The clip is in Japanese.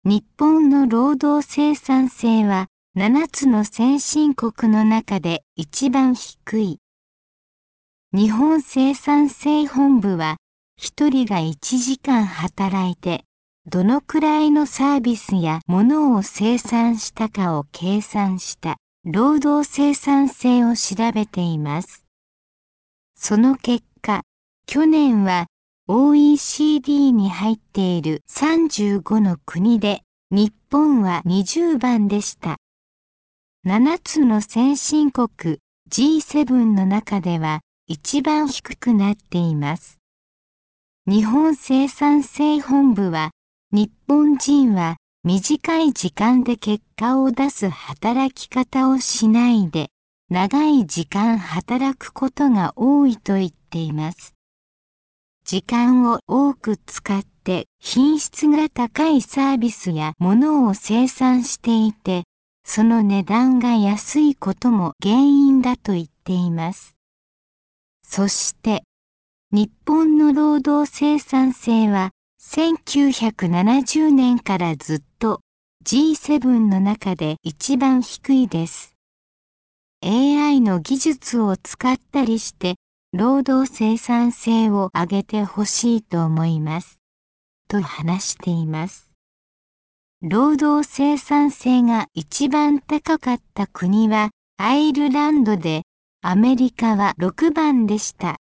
日本の労働生産性は7つの先進国の中で一番低い。日本生産性本部は1人が1時間働いてどのくらいのサービスやものを生産したかを計算した労働生産性を調べています。その結果、去年は OECD に入っている35の国で日本は20番でした。7つの先進国 G7 の中では一番低くなっています。日本生産性本部は日本人は短い時間で結果を出す働き方をしないで長い時間働くことが多いと言っています。時間を多く使って品質が高いサービスやものを生産していて、その値段が安いことも原因だと言っています。そして、日本の労働生産性は1970年からずっと G7 の中で一番低いです。AI の技術を使ったりして労働生産性を上げてほしいと思います。と話しています。労働生産性が一番高かった国はアイルランドで、アメリカは6番でした。